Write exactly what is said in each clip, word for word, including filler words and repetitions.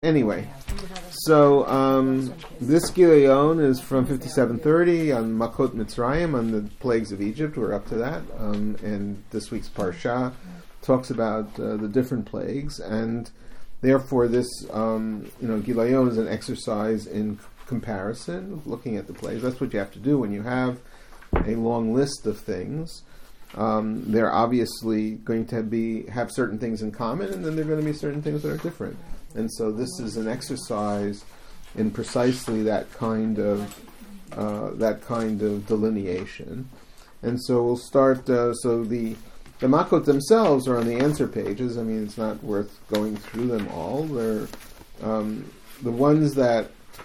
Anyway, so um, this Gilayon is from fifty-seven thirty on Makot Mitzrayim, on the plagues of Egypt. We're up to that. Um, and this week's Parsha talks about uh, the different plagues. And therefore this um, you know, Gilayon is an exercise in c- comparison, looking at the plagues. That's what you have to do when you have a long list of things. Um, they're obviously going to be have certain things in common, and then there are going to be certain things that are different. And so this is an exercise in precisely that kind of uh, that kind of delineation. And so we'll start. Uh, so the the makot themselves are on the answer pages. I mean, it's not worth going through them all. They're um, the ones that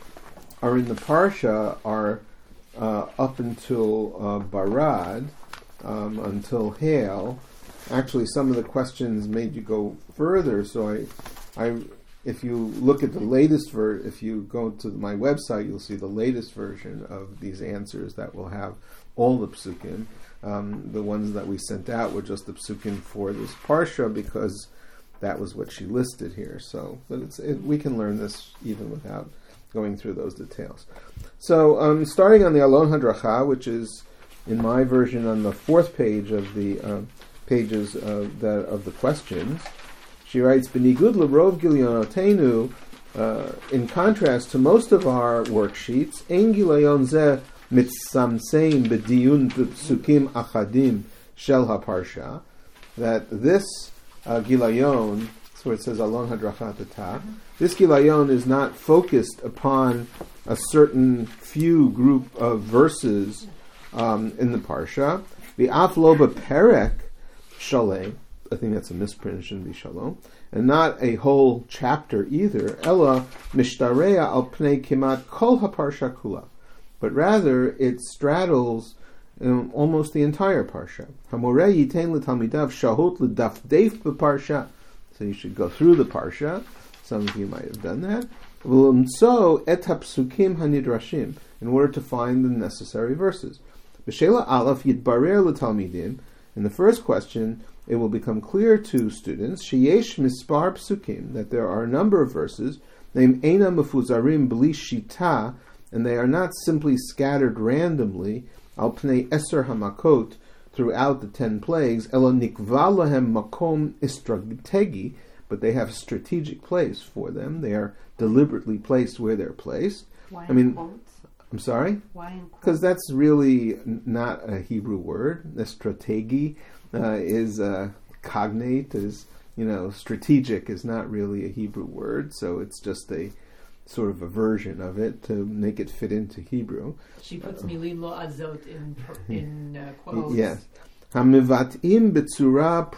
are in the parsha are uh, up until uh, Barad, um, until Hail. Actually, some of the questions made you go further. So I, I. If you look at the latest ver, if you go to my website, you'll see the latest version of these answers that will have all the psukim. Um, the ones that we sent out were just the psukim for this parsha because that was what she listed here. So, but it's it, we can learn this even without going through those details. So, um, starting on the Alon Hadracha, which is in my version on the fourth page of the uh, pages of the of the questions. She writes, "Benigud l'rov gilayonotenu." Uh, in contrast to most of our worksheets, ein gilayon zeh mitzamsein b'diyun b'psukim achadim shel haparsha. That this uh, gilayon, that's where it says Alon Hadracha at the top. This gilayon is not focused upon a certain few group of verses um, in the parsha. V'af lo b'perek shalem. I think that's a misprint, it shouldn't be shalom. And not a whole chapter either. Ella mishtareya al pnei kimat kol haparsha kula. But rather, it straddles um, almost the entire parsha. Hamoreh yitain l'talmidav shahot l'dafdeif b'parsha. So you should go through the parsha. Some of you might have done that. V'lumtso et hapsukim hanidrashim. In order to find the necessary verses. B'shela alaf yitbarer l'talmidim. In the first question, it will become clear to students, sheyesh mispar psukim, that there are a number of verses, named eina mefuzarim bli shita, and they are not simply scattered randomly, al pnei eser hamakot, throughout the ten plagues, elo nikva lahem makom istrategi, but they have a strategic place for them. They are deliberately placed where they're placed. Why I mean, quotes? I'm sorry? Why in quotes? Because that's really n- not a Hebrew word. Estrategi uh, is uh, cognate, is, you know, strategic is not really a Hebrew word, so it's just a sort of a version of it to make it fit into Hebrew. She puts uh, milim lo azot in in uh, quotes. Yes. Hamivatim b'tzura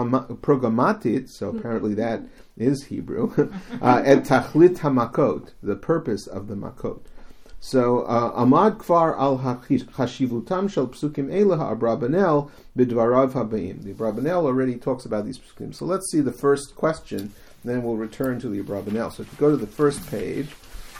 programatit, so apparently that is Hebrew, uh, et tachlit hamakot, the purpose of the makot. So, Amad Kfar al Hashivutam shel Psukim Elah Abrabanel bidvarav habayim. The Abrabanel already talks about these psukim. So let's see the first question, then we'll return to the Abrabanel. So if you go to the first page,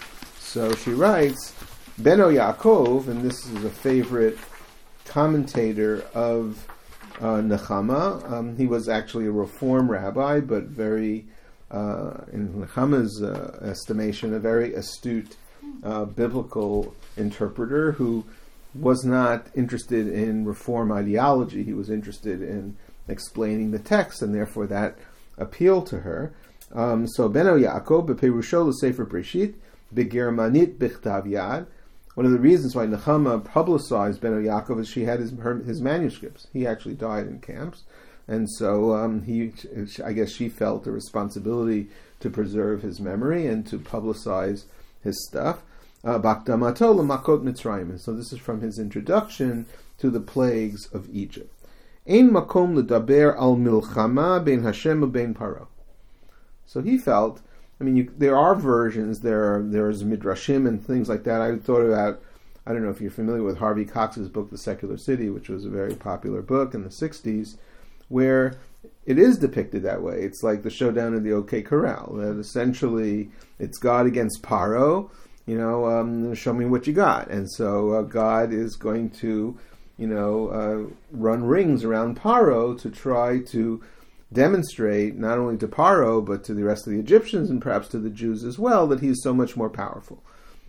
so she writes, Beno Yaakov, and this is a favorite commentator of uh, Nechama. Um, he was actually a Reform rabbi, but very, uh, in Nechama's uh, estimation, a very astute Uh, biblical interpreter who was not interested in Reform ideology. He was interested in explaining the text, and therefore that appealed to her. Um, so Beno Yaakov, Beperusho l'Sefer Breshit, Begermanit Bichtav Yad. One of the reasons why Nechama publicized Beno Yaakov is she had his her, his manuscripts. He actually died in camps, and so um, he, I guess, she felt a responsibility to preserve his memory and to publicize his stuff. Bakdamato l'makot Mitzrayim. And so this is from his introduction to the plagues of Egypt. Ein makom l'daber al milchama bein Hashem u'bein Paro. So he felt, I mean, you, there are versions, there are, there's midrashim and things like that. I thought about, I don't know if you're familiar with Harvey Cox's book, The Secular City, which was a very popular book in the sixties, where it is depicted that way. It's like the showdown in the OK Corral. That essentially, it's God against Paro. You know, um, show me what you got. And so uh, God is going to, you know, uh, run rings around Paro to try to demonstrate not only to Paro but to the rest of the Egyptians and perhaps to the Jews as well that he's so much more powerful.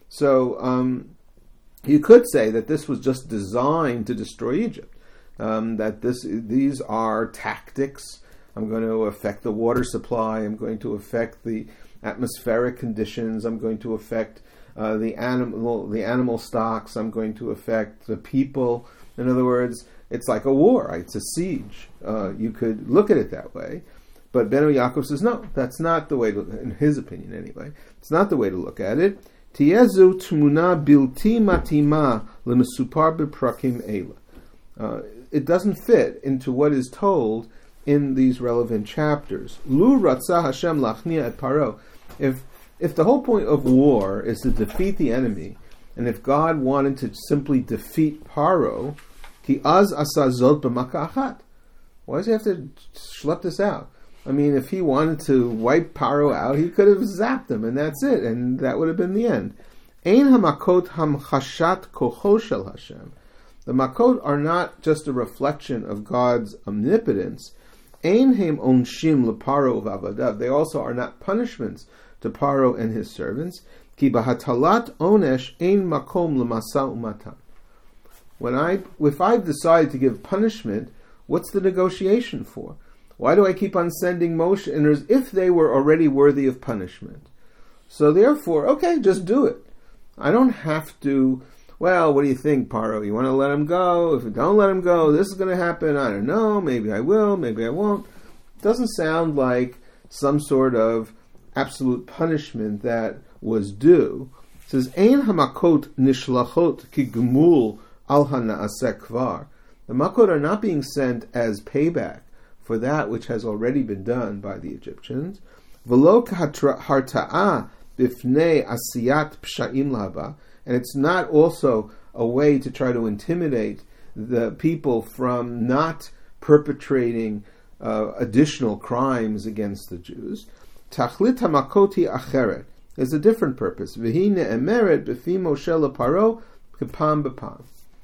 So um, you could say that this was just designed to destroy Egypt. Um, that this these are tactics. I'm going to affect the water supply. I'm going to affect the atmospheric conditions. I'm going to affect uh, the animal the animal stocks. I'm going to affect the people. In other words, it's like a war. Right? It's a siege. Uh, you could look at it that way. But Beno Yaakov says, no, that's not the way to, in his opinion anyway, it's not the way to look at it. Tiezu tmuna bilti matima lemesupar beprakim eila. It doesn't fit into what is told in these relevant chapters. Lu ratzah Hashem lachnia et Paro. If if the whole point of war is to defeat the enemy, and if God wanted to simply defeat Paro, ki az asa zot b'maka achat. Why does he have to schlep this out? I mean, if he wanted to wipe Paro out, he could have zapped him, and that's it, and that would have been the end. Ein hamakot hamchashat kocho shel Hashem. The makot are not just a reflection of God's omnipotence. Ein heim onshim leparo v'avadav. They also are not punishments to Paro and his servants. Ki bahatalat onesh ein makom lemasa umatan. When I, if I've decided to give punishment, what's the negotiation for? Why do I keep on sending Moshe and as if they were already worthy of punishment? So therefore, okay, just do it. I don't have to, well, what do you think, Paro? You want to let him go? If you don't let him go, this is going to happen. I don't know. Maybe I will. Maybe I won't. It doesn't sound like some sort of absolute punishment that was due. It says, Ein hamakot nishlachot ki gemul al hana'aseh kvar. The makot are not being sent as payback for that which has already been done by the Egyptians. V'lo harta'a bifnei asiyat psha'im laba. And it's not also a way to try to intimidate the people from not perpetrating uh, additional crimes against the Jews. Tachlit hamakoti acheret is a different purpose. V'hi ne'emeret b'fi Moshe leparo k'pam b'pam.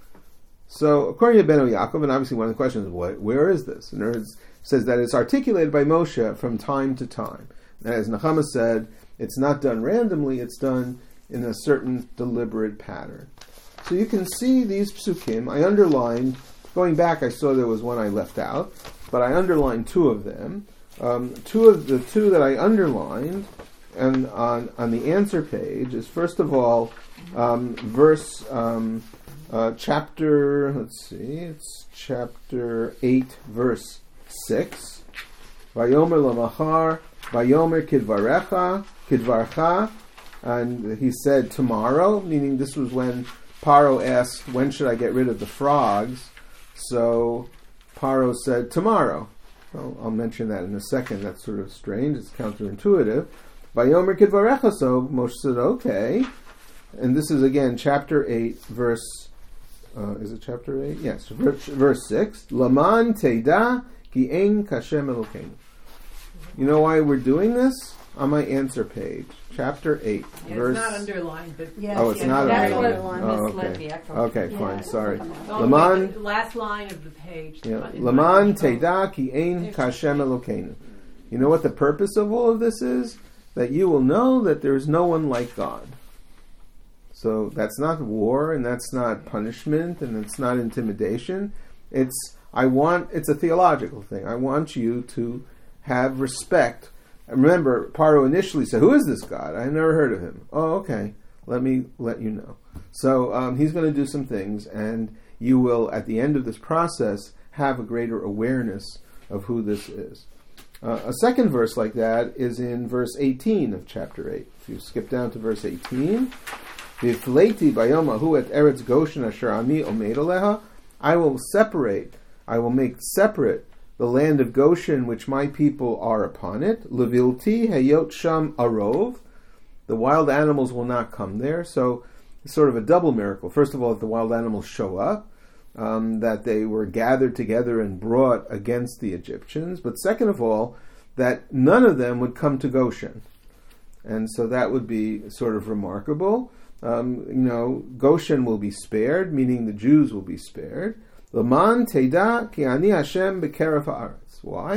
So, according to Beno Yaakov, and obviously one of the questions is, what, where is this? And it says that it's articulated by Moshe from time to time. And as Nechama said, it's not done randomly, it's done in a certain deliberate pattern. So you can see these psukim. I underlined, going back I saw there was one I left out, but I underlined two of them. Um, two of the two that I underlined and on, on the answer page is, first of all, um, verse... Um, Uh, chapter, let's see, it's chapter eight, verse six. Vayomer lamachar, vayomer kidvarecha, kidvarcha. And he said tomorrow, meaning this was when Paro asked, when should I get rid of the frogs? So Paro said, tomorrow. Well, I'll mention that in a second. That's sort of strange. It's counterintuitive. Vayomer kidvarecha, so Moshe said, okay. And this is again chapter eight, verse Uh, is it chapter eight? Yes, verse, verse six. Laman teida ki ein kashem elokeinu. You know why we're doing this? On my answer page, chapter eight, Yeah, verse. it's not underlined, but Yes, Oh, it's yes, not that's underlined. what Oh, misled okay. me. I thought- Okay, yeah, fine. it's Sorry. not Oh, Laman. the last line of the page. Yeah. in Laman my- teida ki ein kashem elokeinu. You know what the purpose of all of this is? That you will know that there is no one like God. So that's not war, and that's not punishment, and it's not intimidation. It's I want. It's a theological thing. I want you to have respect. And remember, Paro initially said, "Who is this God? I've never heard of him." Oh, okay. Let me let you know. So um, he's going to do some things, and you will, at the end of this process, have a greater awareness of who this is. Uh, a second verse like that is in verse eighteen of chapter eight. If you skip down to verse eighteen. V'ifleiti bayom ahu et eretz Goshen asher ami omed aleha. I will separate, I will make separate the land of Goshen which my people are upon it. Levilti hayot sham arov. The wild animals will not come there. So it's sort of a double miracle. First of all, if the wild animals show up, um, that they were gathered together and brought against the Egyptians. But second of all, that none of them would come to Goshen. And so that would be sort of remarkable. Um, you know, Goshen will be spared, meaning the Jews will be spared. Laman teida ki ani Hashem b'keref haaretz. Why?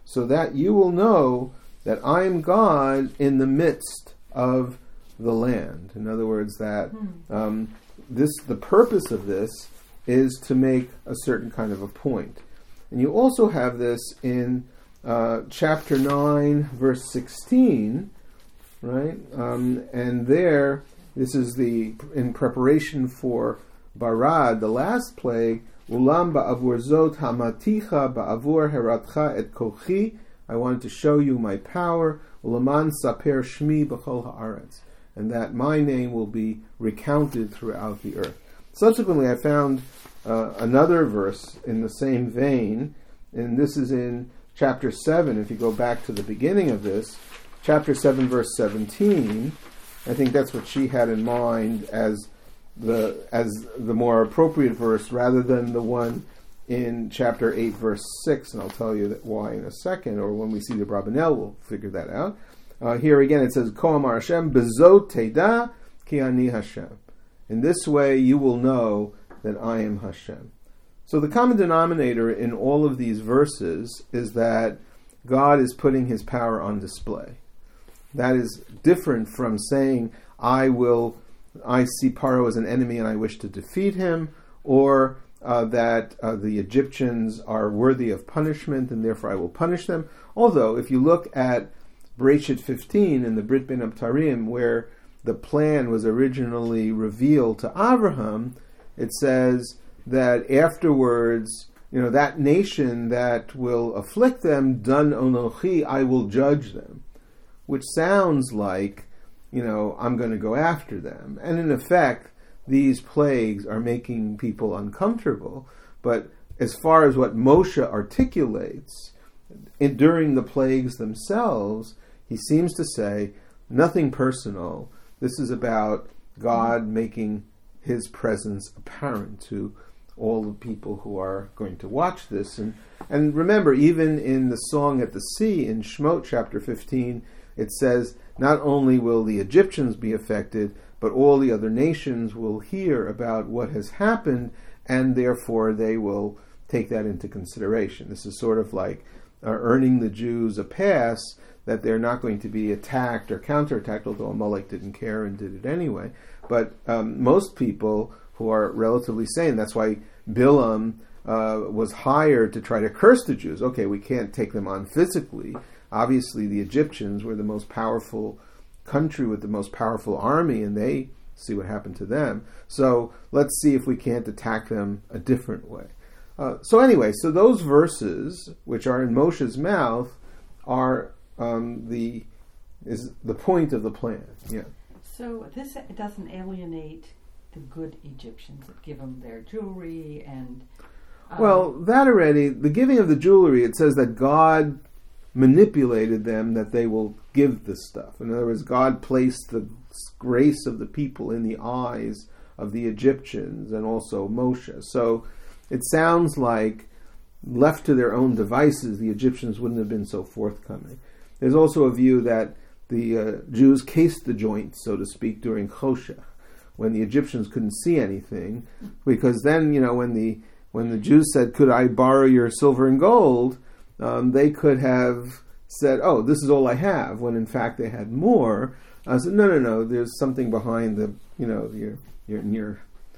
so that you will know that I am God in the midst of the land. In other words, that um, this the purpose of this is to make a certain kind of a point. And you also have this in uh, chapter nine, verse sixteen, right? Um, and there, this is the in preparation for Barad, the last plague. Ulam ba'avur zot hamaticha ba'avur heratcha et kochi. I wanted to show you my power. Ulaman saper shmi b'chol haaretz, and that my name will be recounted throughout the earth. Subsequently, I found uh, another verse in the same vein, and this is in chapter seven. If you go back to the beginning of this, chapter seven, verse seventeen, I think that's what she had in mind as the as the more appropriate verse, rather than the one in chapter eight, verse six, and I'll tell you that why in a second, or when we see the Brabanel, we'll figure that out. Uh, here again, it says, Ko amar Hashem, bezot teda ki ani Hashem. In this way, you will know that I am Hashem. So the common denominator in all of these verses is that God is putting his power on display. That is different from saying, I will, I see Paro as an enemy and I wish to defeat him, or uh, that uh, the Egyptians are worthy of punishment and therefore I will punish them. Although, if you look at Bereshit fifteen in the Brit Ben Abtarim, where the plan was originally revealed to Abraham, it says that afterwards, you know, that nation that will afflict them, Dan Onochi, I will judge them, which sounds like, you know, I'm going to go after them. And in effect, these plagues are making people uncomfortable. But as far as what Moshe articulates in, during the plagues themselves, he seems to say, nothing personal. This is about God making his presence apparent to all the people who are going to watch this. And and remember, even in the Song at the Sea, in Shemot chapter fifteen, it says, not only will the Egyptians be affected, but all the other nations will hear about what has happened, and therefore they will take that into consideration. This is sort of like uh, earning the Jews a pass that they're not going to be attacked or counterattacked, although Amalek didn't care and did it anyway. But um, most people who are relatively sane, that's why Bilam uh, was hired to try to curse the Jews. Okay, we can't take them on physically. Obviously, the Egyptians were the most powerful country with the most powerful army, and they see what happened to them. So let's see if we can't attack them a different way. Uh, so anyway, so those verses, which are in Moshe's mouth, are um, the is the point of the plan. Yeah. So this doesn't alienate the good Egyptians that give them their jewelry and. Um, well, that already, the giving of the jewelry, it says that God manipulated them that they will give this stuff. In other words, God placed the grace of the people in the eyes of the Egyptians and also Moshe. So it sounds like, left to their own devices, the Egyptians wouldn't have been so forthcoming. There's also a view that the uh, Jews cased the joint, so to speak, during Choshech, when the Egyptians couldn't see anything, because then, you know, when the when the Jews said, could I borrow your silver and gold, um, they could have said, oh, this is all I have, when in fact they had more. I said, no, no, no, there's something behind the, you know, your your, your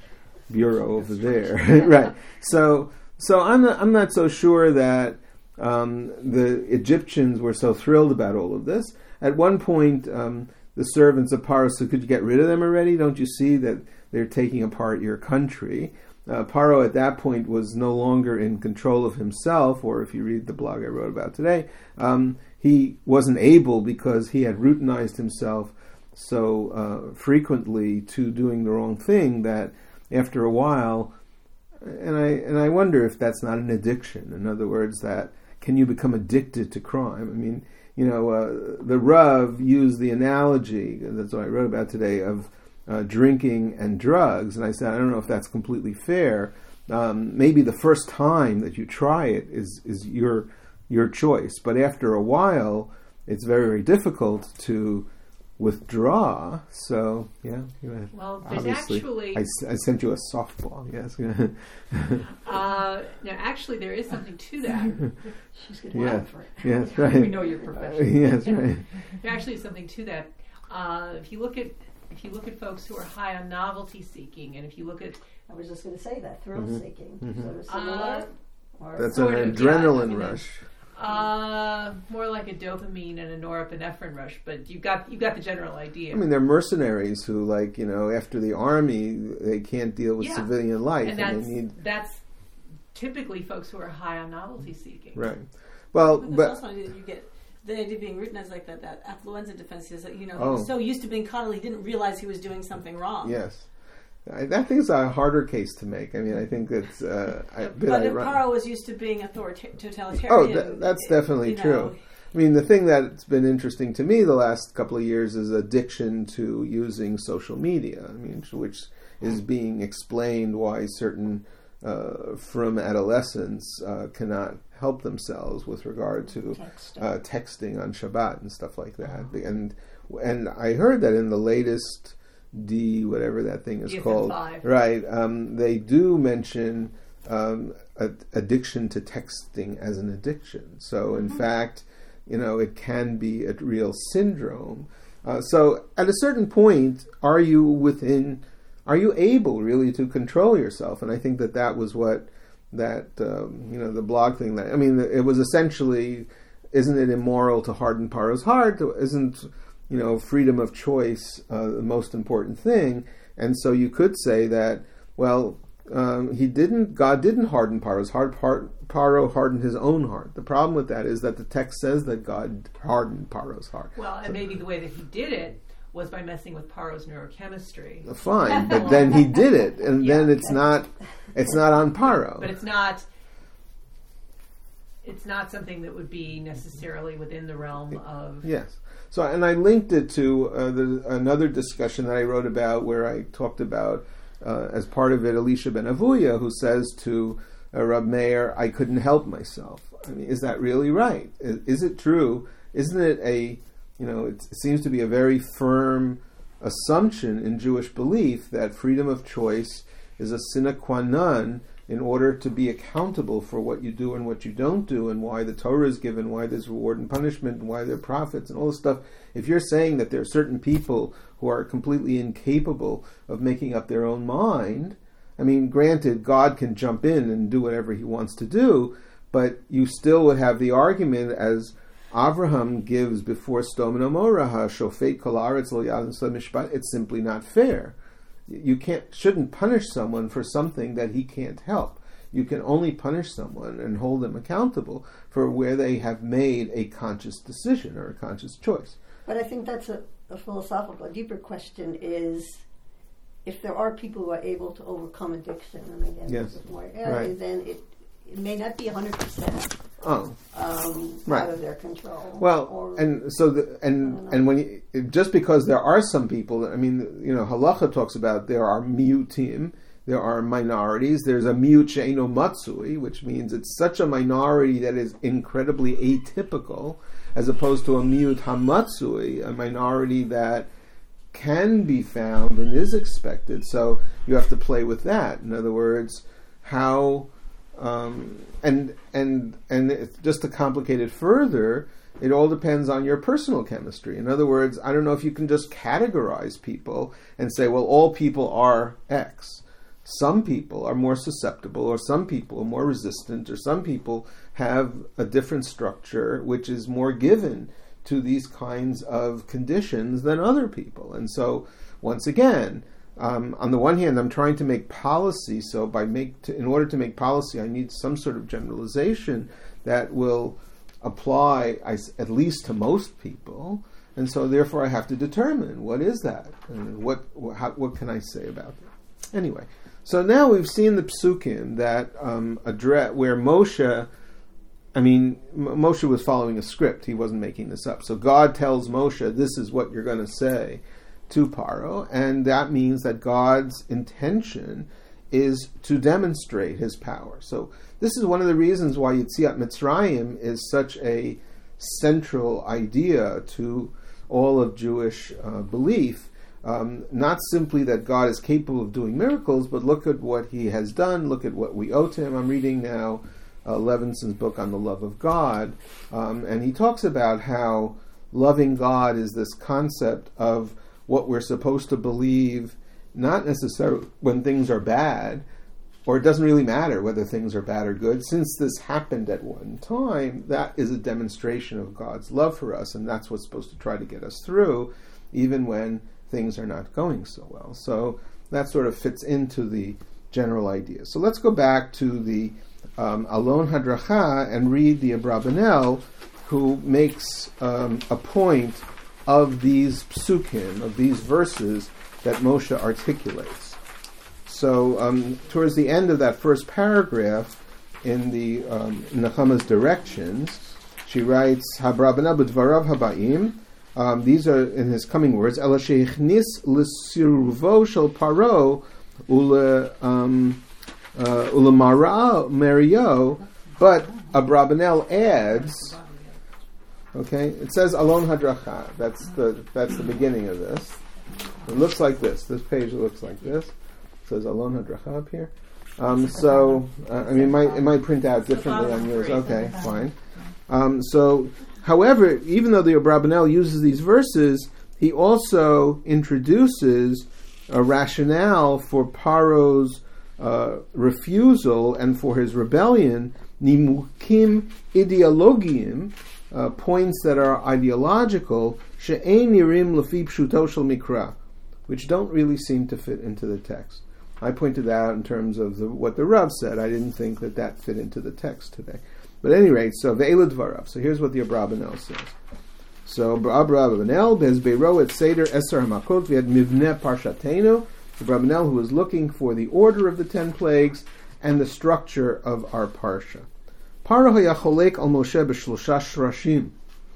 bureau over there. Right. So so I'm not, I'm not so sure that um, the Egyptians were so thrilled about all of this. At one point, um, the servants of Paro said, could you get rid of them already? Don't you see that they're taking apart your country? Uh, Paro at that point was no longer in control of himself, or if you read the blog I wrote about today, um, he wasn't able, because he had routinized himself so uh, frequently to doing the wrong thing, that after a while, and I and I wonder if that's not an addiction. In other words, that can you become addicted to crime? I mean, you know, uh, the Rav used the analogy, that's what I wrote about today, of uh, drinking and drugs. And I said, I don't know if that's completely fair. Um, maybe the first time that you try it is, is your your choice. But after a while, it's very, very difficult to withdraw. So yeah, you Well, there's obviously, actually I, s- I sent you a softball. Yes. uh, now actually there is something to that. She's going to Yeah. laugh for it. Yes, We right. know your Uh, profession. yes, right. There actually is something to that. Uh, if you look at if you look at folks who are high on novelty seeking, and if you look at I was just going to say that, thrill Mhm. seeking. Mhm. Sort of Uh, similar. or That's Sort an of, yeah, adrenaline you know. rush. uh, more like a dopamine and a norepinephrine rush, but you got you got the general idea. I mean, they're mercenaries who, like, you know, after the army, they can't deal with Yeah. civilian life, and and, that's they need that's typically folks who are high on novelty seeking. right. Well, But there's but also an idea that you get the idea being written as like that, that affluenza defense is that, you know, he Oh. was so used to being coddled he didn't realize he was doing something wrong. yes, I, I think it's a harder case to make. I mean, I think it's uh, a bit But if ironic. Paro was used to being authorita- totalitarian. Oh, that, that's definitely you know, true. I mean, the thing that's been interesting to me the last couple of years is addiction to using social media. I mean, which is being explained why certain uh, from adolescents uh, cannot help themselves with regard to Texting. uh, texting on Shabbat and stuff like that. And and I heard that in the latest D, whatever that thing is D S M called, five. right? Um, they do mention um, a, addiction to texting as an addiction. So in fact, you know, it can be a real syndrome. Uh, so at a certain point, are you within? Are you able really to control yourself? And I think that that was what that um, you know the blog thing. That I mean, it was essentially, isn't it immoral to harden Paro's heart? Isn't you know freedom of choice uh, the most important thing? And so you could say that well, um, he didn't. God didn't harden Paro's heart. Par- Paro hardened his own heart. The problem with that is that the text says that God hardened Paro's heart. Well, and maybe the way that he did it was by messing with Paro's neurochemistry. Fine, but then he did it, and Yeah. then it's not. It's not on Paro. But it's not. It's not something that would be necessarily within the realm of. Yes. So, and I linked it to uh, the, another discussion that I wrote about where I talked about, uh, as part of it, Elisha ben Avuya, who says to uh, Rab Meir, I couldn't help myself. I mean, is that really right? Is, is it true? Isn't it a, you know, it, it seems to be a very firm assumption in Jewish belief that freedom of choice is a sine qua non in order to be accountable for what you do and what you don't do, and why the Torah is given, why there's reward and punishment, and why there are prophets and all this stuff. If you're saying that there are certain people who are completely incapable of making up their own mind, I mean, granted, God can jump in and do whatever he wants to do, but you still would have the argument, as Avraham gives before Sodom and Gomorrah, Shofet kol haaretz lo yadin mishpat, it's simply not fair. You can't shouldn't punish someone for something that he can't help. You can only punish someone and hold them accountable for where they have made a conscious decision or a conscious choice. But I think that's a, a philosophical, a deeper question is if there are people who are able to overcome addiction, and again, Yes. this is more Right. area, then it, it may not be one hundred percent Oh, um, Right. out of their control. well, Or- and so the, and and when you, just because there are some people, I mean, you know, halacha talks about there are miutim, there are minorities. There's a miut she'eino matsui, which means it's such a minority that is incredibly atypical, as opposed to a miut hamatsui, a minority that can be found and is expected. So you have to play with that. In other words, how um, and and and it's just to complicate it further, it all depends on your personal chemistry. In other words, I don't know if you can just categorize people and say, well, all people are X. Some people are more susceptible, or some people are more resistant, or some people have a different structure which is more given to these kinds of conditions than other people. And so, once again, um, on the one hand, I'm trying to make policy. So, by make to, in order to make policy, I need some sort of generalization that will apply I, at least to most people. And so, therefore, I have to determine what is that, and what how, what can I say about it. Anyway, so now we've seen the psukim that um, address where Moshe. I mean, M- Moshe was following a script. He wasn't making this up. So God tells Moshe, this is what you're going to say to Paro, and that means that God's intention is to demonstrate his power. So this is one of the reasons why Yetziat Mitzrayim is such a central idea to all of Jewish uh, belief. Um, not simply that God is capable of doing miracles, but look at what he has done, look at what we owe to him. I'm reading now uh, Levinson's book on the love of God, um, and he talks about how loving God is this concept of what we're supposed to believe, not necessarily when things are bad, or it doesn't really matter whether things are bad or good. Since this happened at one time, that is a demonstration of God's love for us, and that's what's supposed to try to get us through, even when things are not going so well. So that sort of fits into the general idea. So let's go back to the um, Alon Hadracha and read the Abrabanel, who makes um, a point of these psukim, of these verses that Moshe articulates. So um, towards the end of that first paragraph in the um, Nechama's directions, she writes, Habrabanel b'dvarav habaim. Um, these are in his coming words. Ela sheichnis l'siruvo shel paro ule um, uh, ule mara merio. But Abrabanel adds. Okay, it says Alon Hadracha. That's the that's the beginning of this. It looks like this. This page looks like this. It says Alon Hadracha up here. Um, so uh, I mean, it might it might print out differently on yours. Okay, fine. Um, so. However, even though the Abrabanel uses these verses, he also introduces a rationale for Paro's uh, refusal and for his rebellion, nimukim ideologiim, uh, points that are ideological, she'ein nirim lefi pshuto shel mikra, which don't really seem to fit into the text. I pointed out in terms of the, what the Rav said. I didn't think that that fit into the text today. But at any rate, so ve'elu dvarav. So here's what the Abrabanel says. So Abrabanel bezbeiro et seder eser hamakot v'ed mivneh parshatenu. The Abrabanel, who was looking for the order of the ten plagues and the structure of our parsha. Paro hayacholek al Moshe b'shlosha shrashim.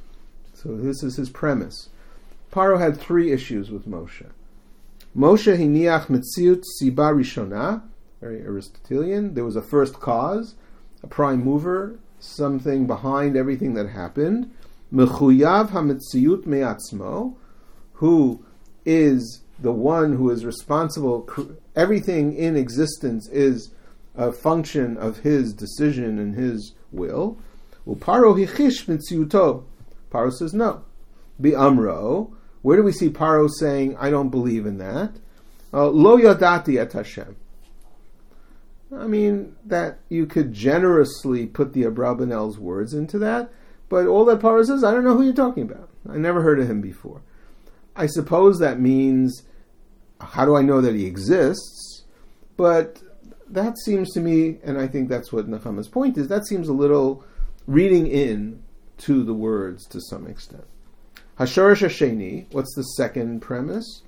So this is his premise. Paro had three issues with Moshe. Moshe hiniach metziut siba rishona, very Aristotelian. There was a first cause, a prime mover, something behind everything that happened. Mechuyav hametziut me'atzmo, who is the one who is responsible. Everything in existence is a function of his decision and his will. Uparo hichish metziuto. Paro says no. Bi'amro. Where do we see Paro saying, I don't believe in that? Uh, Lo yadati et Hashem. I mean, that you could generously put the Abrabanel's words into that, but all that Paro says, I don't know who you're talking about. I never heard of him before. I suppose that means, how do I know that he exists? But that seems to me, and I think that's what Nechama's point is, that seems a little reading in to the words to some extent. Hashorish Hasheni, what's the second premise?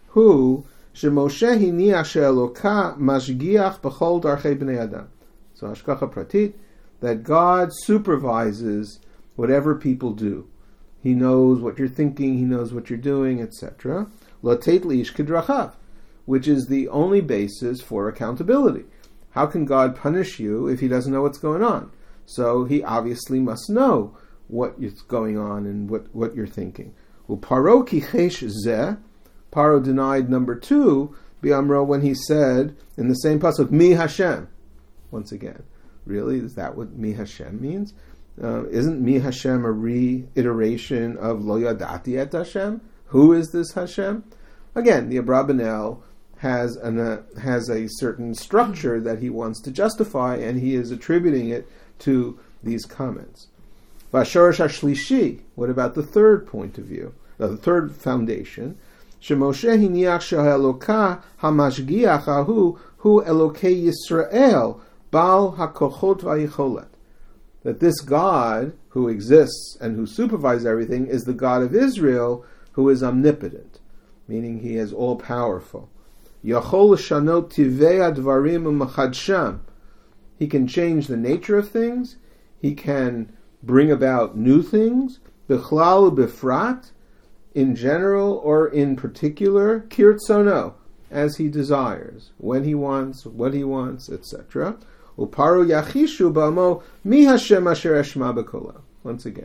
Who Shemoshe hiniach she'eloka mashgiach b'chol darchei bnei adam. So hashgacha pratit, that God supervises whatever people do. He knows what you're thinking, he knows what you're doing, et cetera. Lo teit liish kidrachav, which is the only basis for accountability. How can God punish you if he doesn't know what's going on? So he obviously must know what is going on and what, what you're thinking. Paro kichesh zeh, Paro denied number two, Bi'amro, when he said in the same pasuk, Mi Hashem. Once again, really, is that what Mi Hashem means? Uh, isn't Mi Hashem a reiteration of Lo Yadati et Hashem? Who is this Hashem? Again, the Abrabanel has an, uh, has a certain structure that he wants to justify, and he is attributing it to these comments. Vashorish Hashlishi, what about the third point of view, uh, the third foundation? Shemoshe hiniach she'eloka hamashgiach ahu hu Elokei Yisrael bal hakochot v'yicholet. That this God who exists and who supervises everything is the God of Israel, who is omnipotent, meaning he is all powerful. Yachol l'shanot tivei advarim u'machadsham. He can change the nature of things. He can bring about new things. Bichlal bifrat, in general or in particular, kirtzono, as he desires, when he wants, what he wants, et cetera. Uparo yachishu b'amo mi Hashem asher eshma b'kola. Once again,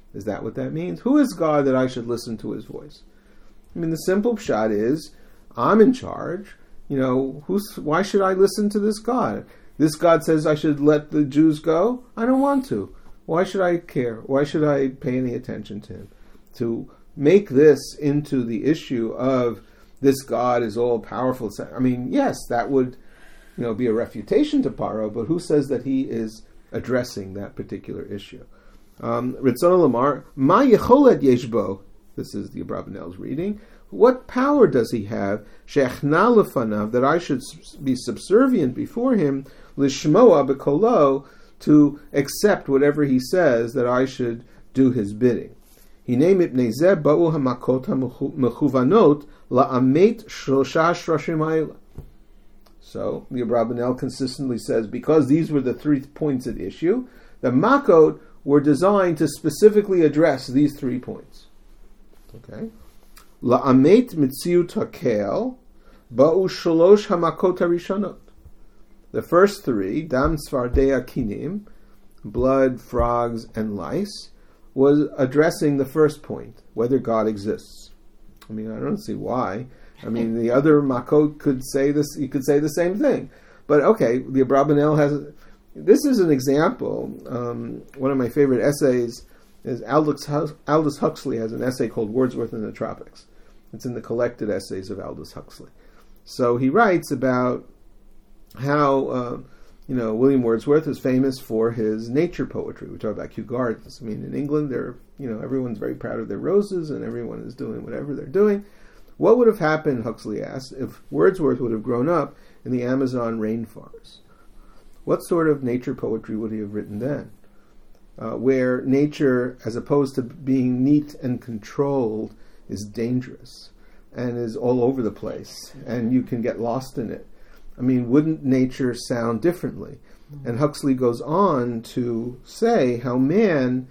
Is that what that means? Who is God that I should listen to his voice? I mean, the simple pshat is, I'm in charge. You know, who's? Why should I listen to this God? This God says I should let the Jews go. I don't want to. Why should I care? Why should I pay any attention to him? To make this into the issue of this God is all powerful. I mean, yes, that would, you know, be a refutation to Paro, but who says that he is addressing that particular issue? Um, Ritzon Lamar, Ma Yecholet Yeshbo. This is the Abravanel's reading. What power does he have? Shechna lefanav, that I should be subservient before him. Lishmoa bekolo, to accept whatever he says, that I should do his bidding. Hine mipnei zeh ba'u hamakot mechuvanot la'amet shlosha shroshim ha'ela. So the Abravanel consistently says, because these were the three points at issue, the makot were designed to specifically address these three points. Okay. La'amet mitziut hakel ba'u shalosh hamakot harishonot. The first three, dam tzvardei akinim, blood, frogs, and lice, was addressing the first point, whether God exists. I mean, I don't see why. I mean, the other makot could say this. You could say the same thing, but okay. The Abravanel has. This is an example. Um, one of my favorite essays is Aldous, Aldous Huxley has an essay called Wordsworth in the Tropics. It's in the collected essays of Aldous Huxley. So he writes about how uh, you know William Wordsworth is famous for his nature poetry. We talk about Kew Gardens. I mean, in England, they're you know everyone's very proud of their roses, and everyone is doing whatever they're doing. What would have happened, Huxley asked, if Wordsworth would have grown up in the Amazon rainforest? What sort of nature poetry would he have written then? Uh, where nature, as opposed to being neat and controlled, is dangerous and is all over the place, and you can get lost in it. I mean, wouldn't nature sound differently? And Huxley goes on to say how man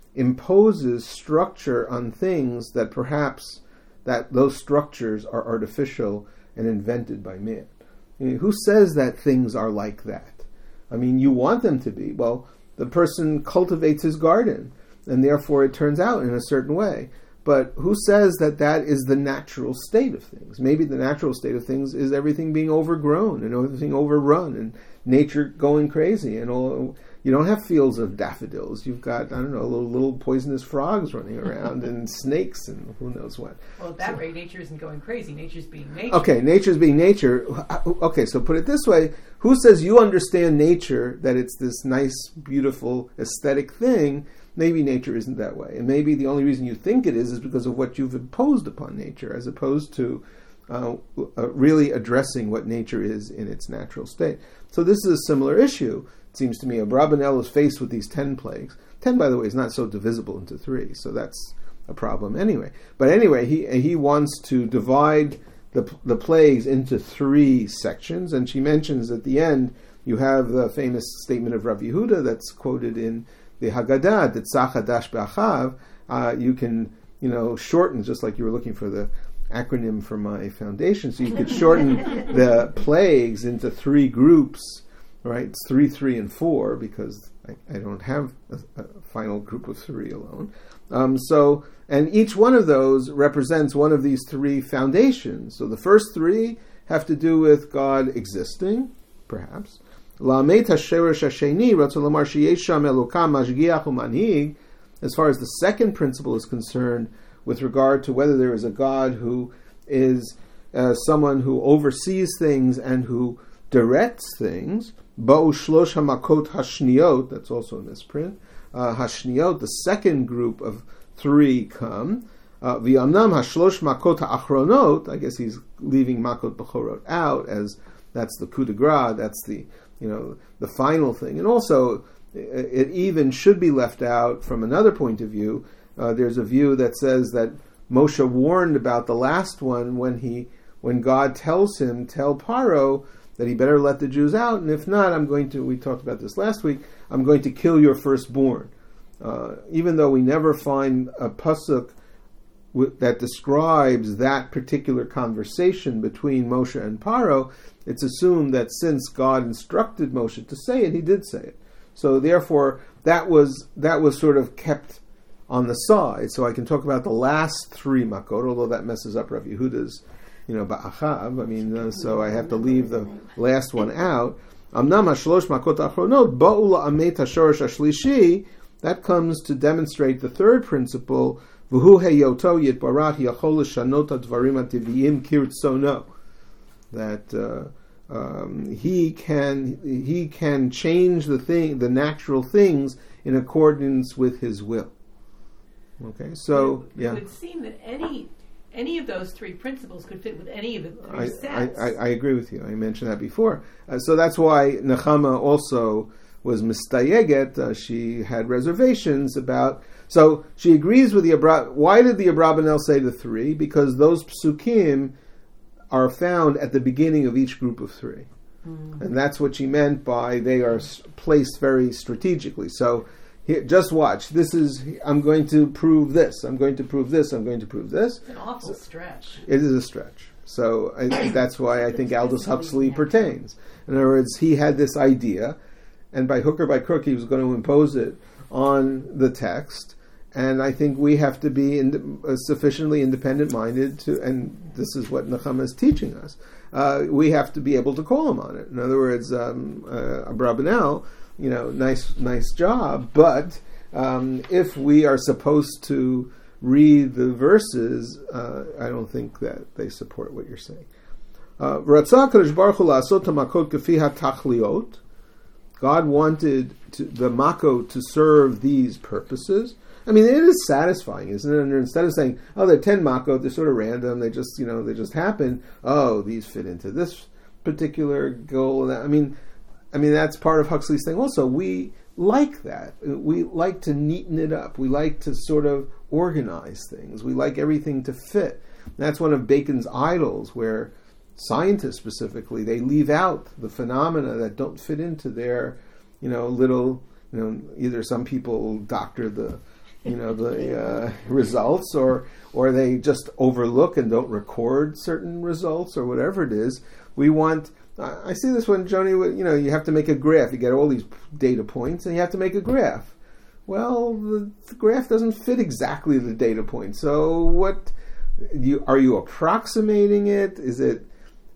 imposes structure on things that perhaps that those structures are artificial and invented by man. I mean, who says that things are like that? I mean, you want them to be. Well, the person cultivates his garden, and therefore it turns out in a certain way. But who says that that is the natural state of things? Maybe the natural state of things is everything being overgrown and everything overrun and nature going crazy and all. You don't have fields of daffodils. You've got, I don't know, little, little poisonous frogs running around and snakes and who knows what. Well, at that so, rate, nature isn't going crazy. Nature's being nature. Okay, nature's being nature. Okay, so put it this way. Who says you understand nature, that it's this nice, beautiful, aesthetic thing? Maybe nature isn't that way. And maybe the only reason you think it is is because of what you've imposed upon nature, as opposed to uh, uh, really addressing what nature is in its natural state. So this is a similar issue. It seems to me Abravanel is faced with these ten plagues. Ten, by the way, is not so divisible into three, so that's a problem anyway. But anyway, he he wants to divide the the plagues into three sections, and she mentions at the end you have the famous statement of Rav Yehuda that's quoted in the Haggadah, that Tzachadash B'achav. Uh, you can you know shorten, just like you were looking for the acronym for my foundation, so you could shorten the plagues into three groups. Right, it's three, three, and four, because I, I don't have a, a final group of three alone. Um, so, and each one of those represents one of these three foundations. So the first three have to do with God existing, perhaps. As far as the second principle is concerned, with regard to whether there is a God who is uh, someone who oversees things and who directs things, Ba'u shlosh hamakot hashniot, that's also in this print, uh, hashniot, the second group of three come. V'amnam hashlosh makot ha'achronot, I guess he's leaving makot b'chorot out, as that's the coup de grace, that's the, you know, the final thing. And also, it even should be left out from another point of view. Uh, there's a view that says that Moshe warned about the last one when he, when God tells him, tell Paro that he better let the Jews out, and if not, I'm going to, we talked about this last week, I'm going to kill your firstborn. Uh, even though we never find a pasuk w- that describes that particular conversation between Moshe and Paro, it's assumed that since God instructed Moshe to say it, he did say it. So therefore, that was that was sort of kept on the side, so I can talk about the last three makot, although that messes up Rav Yehuda's, you know, ba'achav. I mean, uh, so I have to leave the last one out. Amnam hashlosh makot achronot ba'u la'amet hashorish hashlishi. That comes to demonstrate the third principle. V'hu heyoto yitbarach yachol l'shanot hadvarim hativiyim kirtzono. That uh, um, he can he can change the thing, the natural things, in accordance with his will. Okay, so it, yeah, it would seem that any any of those three principles could fit with any of the three I, sets. I, I, I agree with you. I mentioned that before. Uh, so that's why Nechama also was mistayeget. Uh, she had reservations about. So she agrees with the Abra. Why did the Abrabanel say the three? Because those psukim are found at the beginning of each group of three, mm. and that's what she meant by they are placed very strategically. So. Here, just watch. This is. I'm going to prove this. I'm going to prove this. I'm going to prove this. It's an awful so, stretch. It is a stretch. So I, that's why I think Aldous Huxley pertains. In other words, he had this idea, and by hook or by crook, he was going to impose it on the text. And I think we have to be in, uh, sufficiently independent-minded to, and this is what Nechama is teaching us. Uh, we have to be able to call him on it. In other words, um, uh, Abrabanel. You know, nice, nice job. But um, if we are supposed to read the verses, uh, I don't think that they support what you're saying. Ratzah Kadosh Baruch Hu la'asot hamakot kefi hatachliot. God wanted to, the makot to serve these purposes. I mean, it is satisfying, isn't it? And instead of saying, "Oh, they're ten makot, they're sort of random, they just, you know, they just happen." Oh, these fit into this particular goal. And that, I mean. I mean, that's part of Huxley's thing also. We like that. We like to neaten it up. We like to sort of organize things. We like everything to fit. That's one of Bacon's idols, where scientists specifically, they leave out the phenomena that don't fit into their, you know, little, you know, either some people doctor the, you know, the uh, results, or or they just overlook and don't record certain results, or whatever it is. We want... I see this when Joni, you know, you have to make a graph. You get all these data points, and you have to make a graph. Well, the, the graph doesn't fit exactly the data point. So, what you are you approximating it? Is it?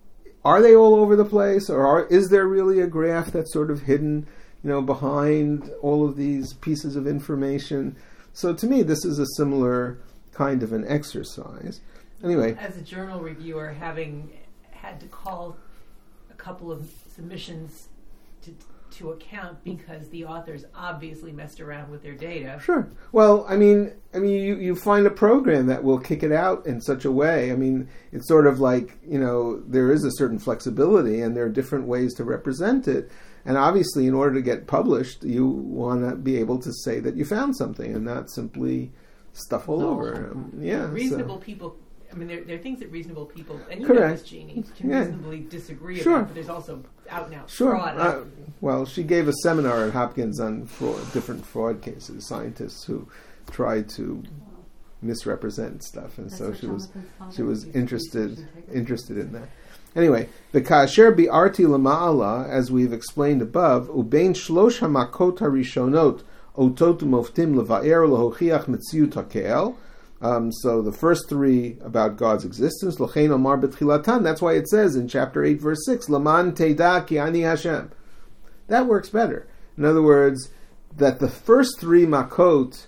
Are they all over the place, or are, is there really a graph that's sort of hidden, you know, behind all of these pieces of information? So, to me, this is a similar kind of an exercise. Anyway, as a journal reviewer, having had to call couple of submissions to to account because the authors obviously messed around with their data. Sure. Well, I mean, I mean, you, you find a program that will kick it out in such a way. I mean, it's sort of like, you know, there is a certain flexibility, and there are different ways to represent it. And obviously, in order to get published, you want to be able to say that you found something and not simply stuff all no. over. Um, yeah. Reasonable so. people. I mean, there, there are things that reasonable people, and you Correct. know this, Jeannie, can yeah. reasonably disagree sure. about, but there's also out-and-out sure. fraud. Uh, well, she gave a seminar at Hopkins on fraud, different fraud cases, scientists who tried to misrepresent stuff, and That's so she was she was interested interested in that. Anyway, the kasher bi'arti lama'ala, as we've explained above, ubein shlosh hamakot harishonot otot moftim leva'er lahochiach metziut hakel. Um, so the first three about God's existence, L'chein omar b'tchilatan, that's why it says in chapter eight, verse six, Laman teida ki ani Hashem. That works better. In other words, that the first three makot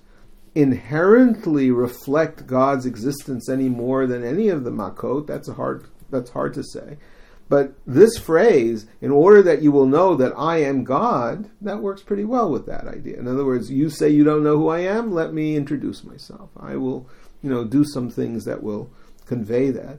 inherently reflect God's existence any more than any of the makot. That's a hard, that's hard to say. But this phrase, in order that you will know that I am God, that works pretty well with that idea. In other words, you say you don't know who I am, let me introduce myself. I will, you know, do some things that will convey that.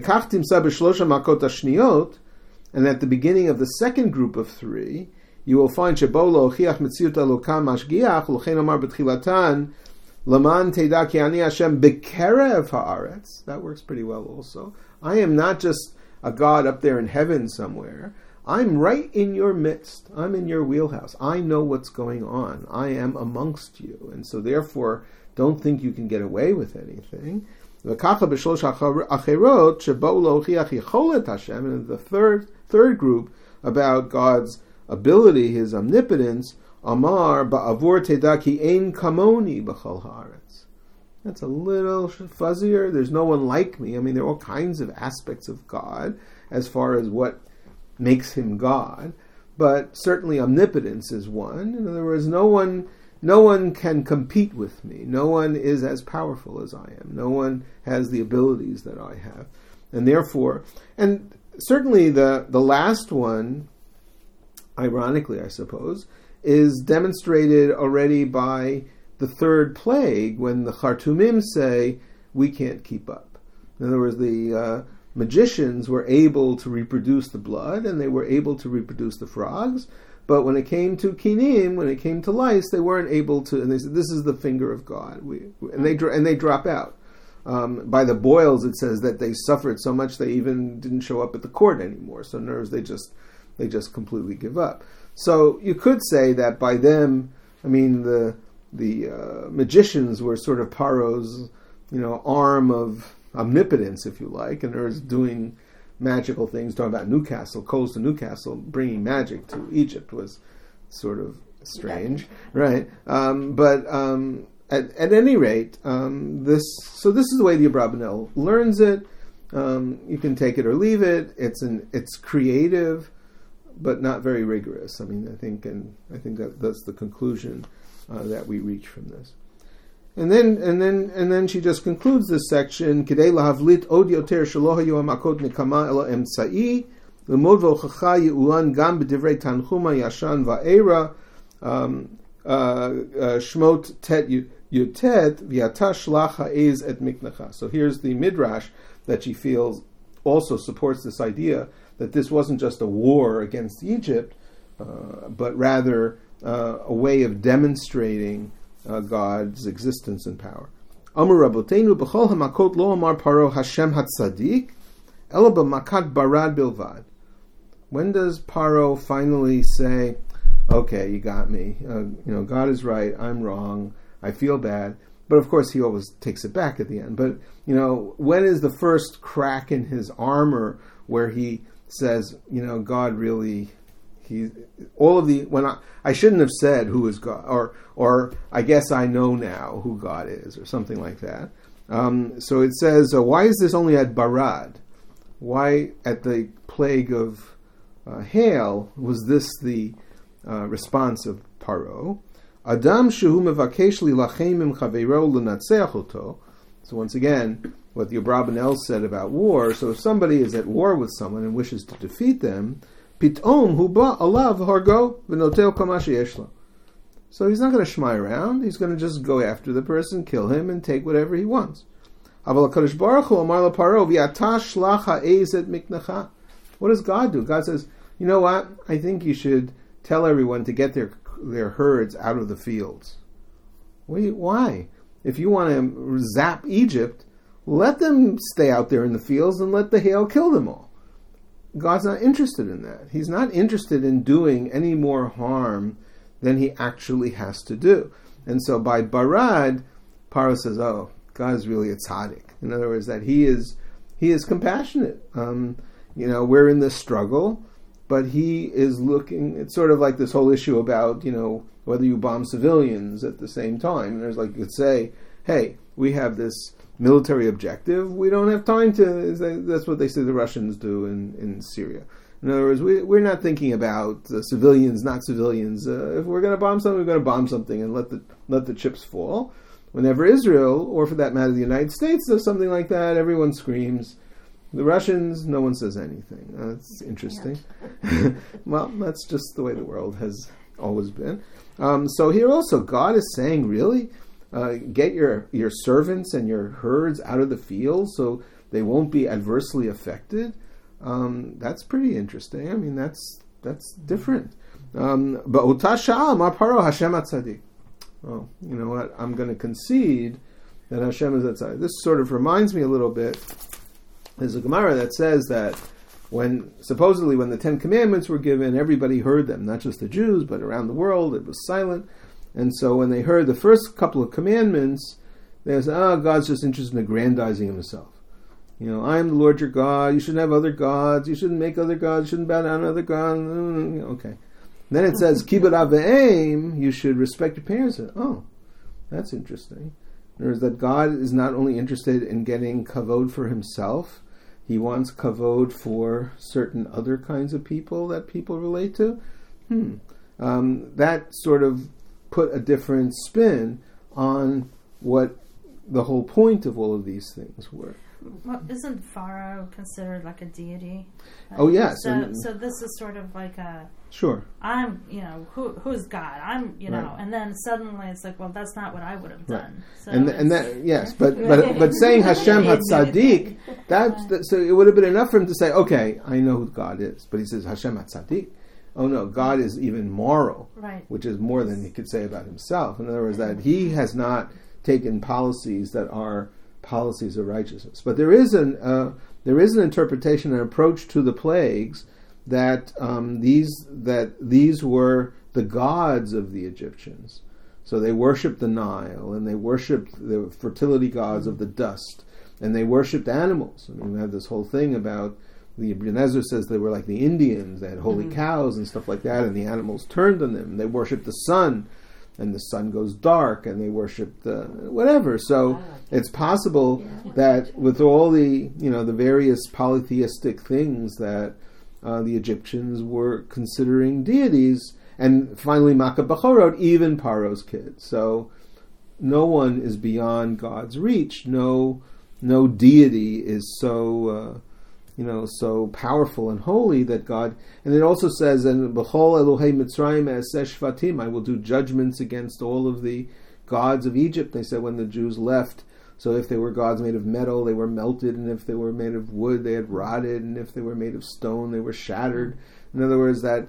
And at the beginning of the second group of three, you will find Shebolo Ochiach Metziut Elokam Mashgiach L'chein Omar B'tchilatan Laman Teida Ki Ani Hashem B'kerev Haaretz. That works pretty well also. I am not just a God up there in heaven somewhere. I'm right in your midst. I'm in your wheelhouse. I know what's going on. I am amongst you. And so therefore, don't think you can get away with anything. And in the third third group, about God's ability, his omnipotence, Amar ba'avur teda ki ein kamoni b'chol haaretz. That's a little fuzzier. There's no one like me. I mean, there are all kinds of aspects of God as far as what makes him God. But certainly omnipotence is one. In other words, no one no one can compete with me. No one is as powerful as I am. No one has the abilities that I have. And therefore, and certainly the, the last one, ironically I suppose, is demonstrated already by the third plague when the Khartoumim say, we can't keep up. In other words, the uh, magicians were able to reproduce the blood and they were able to reproduce the frogs, but when it came to kinim, when it came to lice, they weren't able to, and they said, this is the finger of God. We, and they and they drop out. Um, by the boils, it says that they suffered so much they even didn't show up at the court anymore. So nerves, they just they just completely give up. So you could say that by them, I mean, the the uh, magicians were sort of Paro's, you know, arm of omnipotence, if you like, and they're doing magical things. Talking about Newcastle, coals to Newcastle, bringing magic to Egypt was sort of strange, right? Um, but um, at, at any rate, um, this so this is the way the Abravanel learns it. Um, you can take it or leave it. It's an it's creative, but not very rigorous. I mean, I think, and I think that that's the conclusion uh, that we reach from this. And then, and then, and then she just concludes this section. Kidei lahavlit od yoter shelo hayu hamakot nekama elo emtzai lemod v'ochacha yeulan gam b'divrei tanchuma yashan va'era shmot tet yutet v'yata shlach ha'ez et miknecha. So here's the midrash that she feels also supports this idea that this wasn't just a war against Egypt, uh, but rather uh, a way of demonstrating Uh, God's existence and power. Amar Rabotenu b'chol hamakot lo amar Paro Hashem hatzadik, ela b'makat barad bilvad. When does Paro finally say, "Okay, you got me. Uh, you know, God is right. I'm wrong. I feel bad." But of course, he always takes it back at the end. But you know, when is the first crack in his armor where he says, "You know, God really." He, all of the when I, I shouldn't have said who is God, or or I guess I know now who God is, or something like that. Um, so it says, uh, why is this only at Barad? Why at the plague of uh, hail was this the uh, response of Paro? Adam shehu mevakesh lilachem im chaveiro l'natzeach oto. So once again, what the Abravanel said about war. So if somebody is at war with someone and wishes to defeat them, Pitom hu ba alav hargo v'noteo kama sheyesh lo. So he's not going to shmai around. He's going to just go after the person, kill him, and take whatever he wants. Aval HaKadosh Baruch Hu amar LaParo v'yata shlach ha'ez et miknecha. What does God do? God says, you know what? I think you should tell everyone to get their their herds out of the fields. Wait, why? If you want to zap Egypt, let them stay out there in the fields and let the hail kill them all. God's not interested in that. He's not interested in doing any more harm than he actually has to do. And so by Barad, Paro says, oh, God is really a tzaddik. In other words, that he is he is compassionate. Um, you know, we're in this struggle, but he is looking, it's sort of like this whole issue about, you know, whether you bomb civilians at the same time. And there's like, you could say, hey, we have this military objective. We don't have time to. That's what they say the Russians do in, in Syria. In other words, we, we're not thinking about uh, civilians, not civilians. Uh, if we're going to bomb something, we're going to bomb something and let the let the chips fall. Whenever Israel, or for that matter, the United States, does something like that, everyone screams. The Russians, no one says anything. Uh, that's interesting. Well, that's just the way the world has always been. Um, so here also, God is saying, really? Uh, get your, your servants and your herds out of the field so they won't be adversely affected. Um, that's pretty interesting. I mean, that's that's different. Um, but Paro Hashem atzadik. Oh, you know what? I'm going to concede that Hashem is atzadik. This sort of reminds me a little bit. There's a Gemara that says that when supposedly when the Ten Commandments were given, everybody heard them, not just the Jews, but around the world. It was silent. And so when they heard the first couple of commandments, they said, oh, God's just interested in aggrandizing himself. You know, I am the Lord your God. You shouldn't have other gods. You shouldn't make other gods. You shouldn't bow down to other gods. Okay. And then it says, Kibbut Av V'Eim, you should respect your parents. Oh, that's interesting. In other words, that God is not only interested in getting kavod for himself, he wants kavod for certain other kinds of people that people relate to. Hmm. Um, that sort of put a different spin on what the whole point of all of these things were. Well, isn't Pharaoh considered like a deity? Like, Oh, yes. So, and- so this is sort of like a, Sure. I'm, you know, who who's God? I'm, you know, Right. and then suddenly it's like, well, that's not what I would have Right. done. So And it's- and that yes, but but but saying Hashem HaTzadik, that's that, so it would have been enough for him to say, okay, I know who God is, but he says Hashem HaTzadik. Oh no, God is even moral, right. which is more than he could say about himself. In other words, that he has not taken policies that are policies of righteousness. But there is an uh, there is an interpretation, an approach to the plagues that um, these that these were the gods of the Egyptians. So they worshipped the Nile, and they worshipped the fertility gods of the dust, and they worshipped animals. I mean, we have this whole thing about the Ibn Ezra says they were like the Indians. They had holy Mhm. cows and stuff like that, and the animals turned on them. They worshipped the sun, and the sun goes dark, and they worshipped the whatever. So it's possible that with all the you know the various polytheistic things that uh, the Egyptians were considering deities, and finally Makkah Bechorot, even Paro's kids. So no one is beyond God's reach. No, no deity is so. Uh, you know, so powerful and holy that God, and it also says, "And B'chol Elohei Mitzrayim E'aseh Shvatim, I will do judgments against all of the gods of Egypt." They said when the Jews left, so if they were gods made of metal, they were melted, and if they were made of wood, they had rotted, and if they were made of stone, they were shattered. In other words, that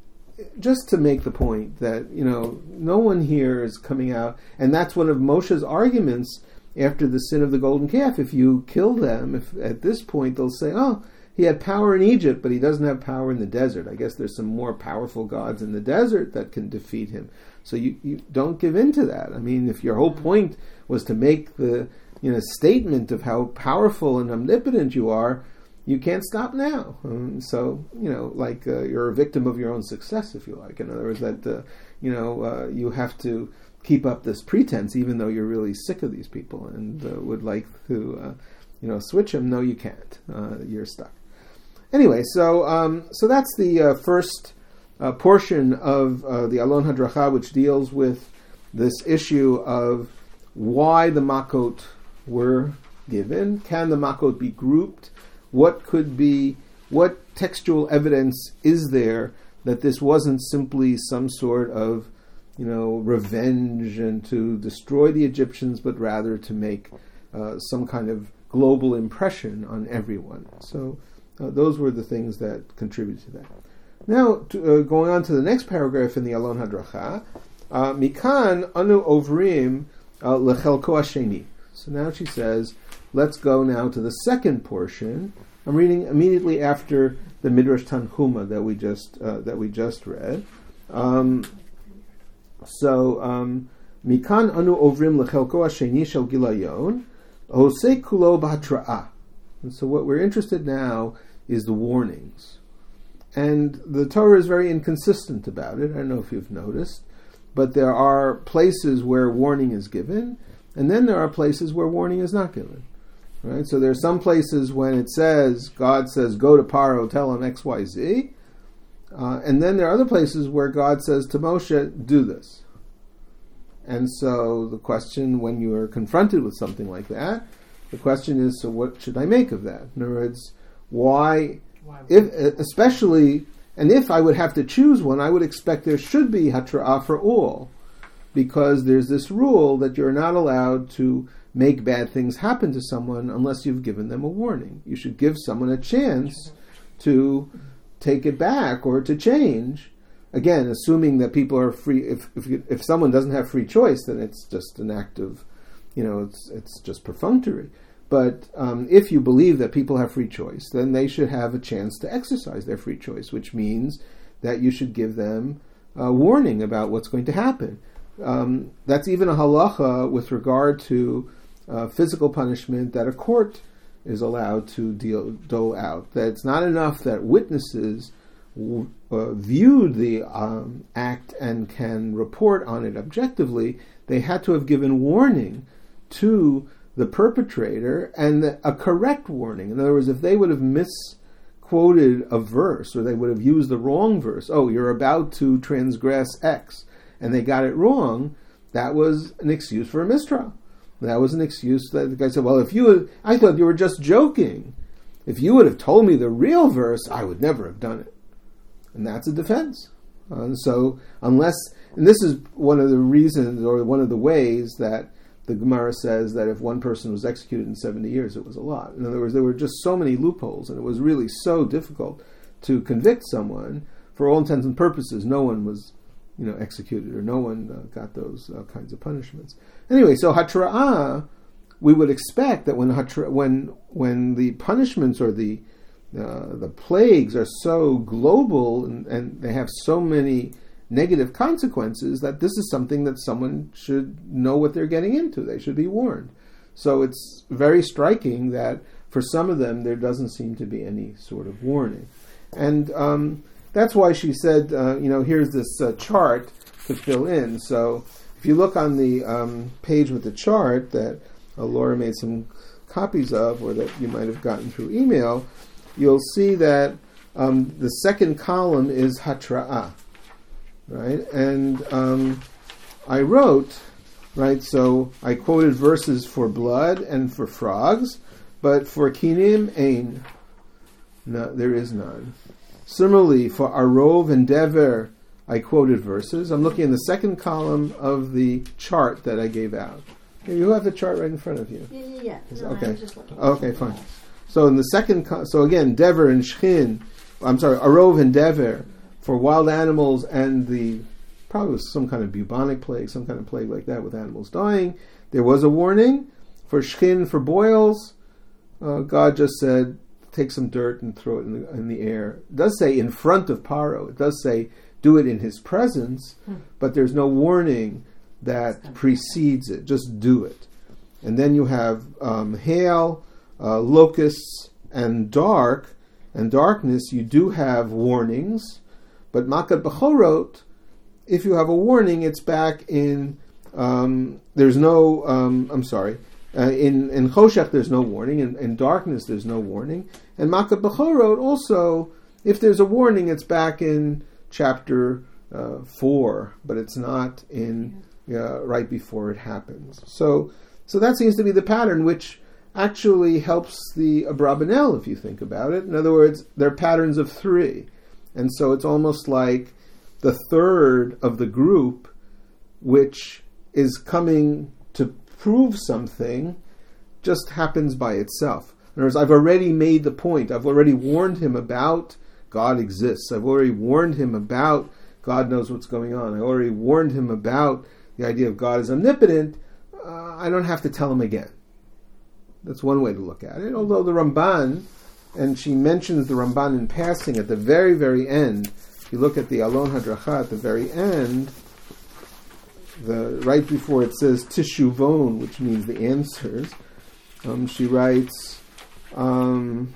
just to make the point that, you know, no one here is coming out, and that's one of Moshe's arguments after the sin of the golden calf. If you kill them, if at this point they'll say, oh, he had power in Egypt, but he doesn't have power in the desert. I guess there's some more powerful gods in the desert that can defeat him. So you, you don't give in to that. I mean, if your whole point was to make the you know statement of how powerful and omnipotent you are, you can't stop now. Um, so, you know, like uh, you're a victim of your own success, if you like. In other words, that, uh, you know, uh, you have to keep up this pretense, even though you're really sick of these people and uh, would like to, uh, you know, switch them. No, you can't. Uh, you're stuck. Anyway, so um, so that's the uh, first uh, portion of uh, the Alon Hadracha, which deals with this issue of why the makot were given. Can the makot be grouped? What could be? What textual evidence is there that this wasn't simply some sort of you know, revenge and to destroy the Egyptians, but rather to make uh, some kind of global impression on everyone. So uh, those were the things that contributed to that. Now, to, uh, going on to the next paragraph in the Alon Hadracha, uh, Mikan anu ovrim uh, lechelko hasheni. So now she says, let's go now to the second portion. I'm reading immediately after the Midrash Tanhuma that we just uh, that we just read. Um, So, Mikan anu ovrim lechelko hasheni shel gilayon, hosei kulo b'hatra'ah. And so what we're interested now is the warnings. And the Torah is very inconsistent about it. I don't know if you've noticed. But there are places where warning is given, and then there are places where warning is not given. Right? So there are some places when it says, God says, go to Paro, tell him X, Y, Z. Uh, and then there are other places where God says to Moshe, do this. And so the question, when you are confronted with something like that, the question is, so what should I make of that? In other words, why, if, especially, and if I would have to choose one, I would expect there should be hatra'ah for all. Because there's this rule that you're not allowed to make bad things happen to someone unless you've given them a warning. You should give someone a chance to take it back or to change. Again, assuming that people are free. If if if someone doesn't have free choice, then it's just an act of, you know, it's it's just perfunctory. But um, if you believe that people have free choice, then they should have a chance to exercise their free choice, which means that you should give them a warning about what's going to happen. Um, that's even a halacha with regard to uh, physical punishment that a court is allowed to deal, dole out. That it's not enough that witnesses w- uh, viewed the um, act and can report on it objectively. They had to have given warning to the perpetrator and a correct warning. In other words, if they would have misquoted a verse or they would have used the wrong verse, oh, you're about to transgress X, and they got it wrong, that was an excuse for a mistrial. That was an excuse that the guy said, well, if you had, I thought you were just joking. If you would have told me the real verse, I would never have done it. And that's a defense. Uh, so unless, and this is one of the reasons or one of the ways that the Gemara says that if one person was executed in seventy years, it was a lot. In other words, there were just so many loopholes, and it was really so difficult to convict someone. For all intents and purposes, no one was, you know, executed, or no one uh, got those uh, kinds of punishments. Anyway, so hatra'ah, we would expect that when hatra, when when the punishments or the uh, the plagues are so global and, and they have so many negative consequences, that this is something that someone should know what they're getting into. They should be warned. So it's very striking that for some of them there doesn't seem to be any sort of warning. And um, that's why she said, uh, you know, here's this uh, chart to fill in. So if you look on the um, page with the chart that uh, Laura made some copies of, or that you might have gotten through email, you'll see that um, the second column is hatra'ah. Right, and um, I wrote, right, so I quoted verses for blood and for frogs, but for kinim, ain, no, there is none. Similarly, for arov and dever, I quoted verses. I'm looking in the second column of the chart that I gave out. Here, you have the chart right in front of you. Yeah, yeah, yeah. No, okay. I was just looking. Okay, fine. So in the second, co- so again, dever and shchin, I'm sorry, arov and dever, for wild animals and the, probably was some kind of bubonic plague, some kind of plague like that with animals dying. There was a warning. For shchin, for boils, uh, God just said, take some dirt and throw it in the, in the air. It does say in front of Paro. It does say do it in his presence, hmm. but there's no warning that precedes it. Just do it. And then you have um, hail, uh, locusts, and dark. And darkness, you do have warnings. But Makat Bechorot, if you have a warning, it's back in, um, there's no, um, I'm sorry, uh, in, in Choshech there's no warning, in, in darkness there's no warning. And Makat Bechorot also, if there's a warning, it's back in chapter uh, four, but it's not in uh, right before it happens. So so that seems to be the pattern, which actually helps the Abrabanel, if you think about it. In other words, they're patterns of three. And so it's almost like the third of the group, which is coming to prove something, just happens by itself. In other words, I've already made the point. I've already warned him about God exists. I've already warned him about God knows what's going on. I already warned him about the idea of God is omnipotent. Uh, I don't have to tell him again. That's one way to look at it. Although the Ramban, and she mentions the Ramban in passing at the very, very end. If you look at the Alon Hadracha at the very end, the right before it says Tishuvon, which means the answers, um, she writes um,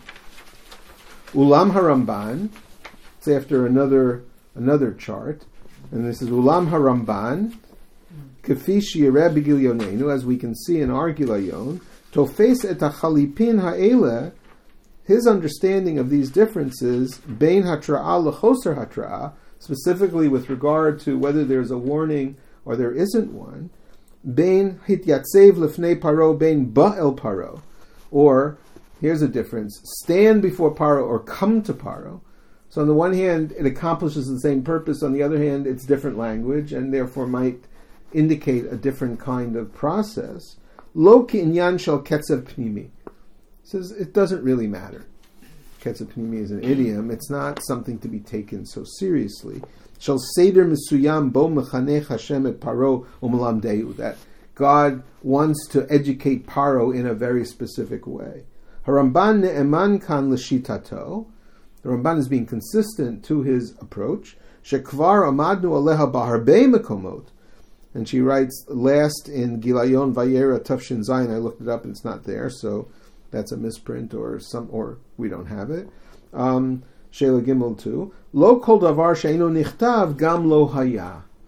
Ulam HaRamban. It's after another another chart, and this is Ulam HaRamban, Kefi Shireh B'Gil Yonenu, as we can see in our Gilayon, Tofes et HaChalipin Ha'eleh. His understanding of these differences, bein hatra'ah lechoser hatra'ah, specifically with regard to whether there's a warning or there isn't one, bein hityatzev lefnei paro, bein ba'el paro, or, here's a difference, stand before Paro or come to Paro. So on the one hand, it accomplishes the same purpose, on the other hand, it's different language, and therefore might indicate a different kind of process. Lo ki'inyan shel ketzev pnimi. Says it doesn't really matter. Ketzev pnimi is an idiom. It's not something to be taken so seriously. Shall seder mesuyam bo mechanech Hashem et Paro u'melamdeu, that God wants to educate Paro in a very specific way. Haramban ne'eman kan l'shitato. The Ramban is being consistent to his approach. Shekvar amadnu aleha b'harbei mekomot. And she writes last in Gilayon Vayera Tafshin Zayin. I looked it up and it's not there, so that's a misprint, or some, or we don't have it. Um, Sheila Gimel two. Lo kol davar she'eino nichtav gam lo haya.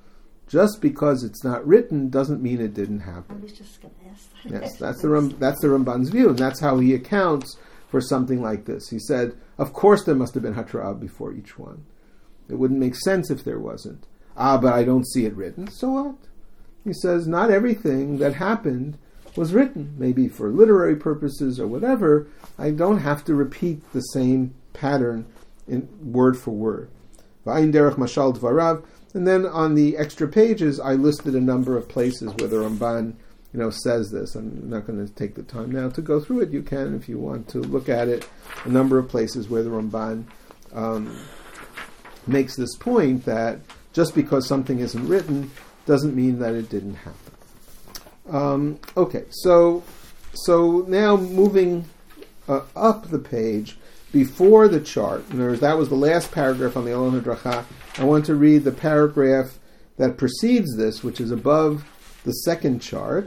Just because it's not written doesn't mean it didn't I happen. was just going to ask that. Yes, that's the Ram, that's the Ramban's view, and that's how he accounts for something like this. He said, of course there must have been Hatra'ah before each one. It wouldn't make sense if there wasn't. Ah, but I don't see it written. So what? He says, not everything that happened was written. Maybe for literary purposes or whatever. I don't have to repeat the same pattern in word for word. V'ayin derech mashal dvarav. And then on the extra pages, I listed a number of places where the Ramban, you know, says this. I'm not going to take the time now to go through it. You can, if you want to look at it. A number of places where the Ramban um, makes this point that just because something isn't written doesn't mean that it didn't happen. Um, okay, so so now moving uh, up the page before the chart. In other words, that was the last paragraph on the Elon HaDracha. I want to read the paragraph that precedes this, which is above the second chart.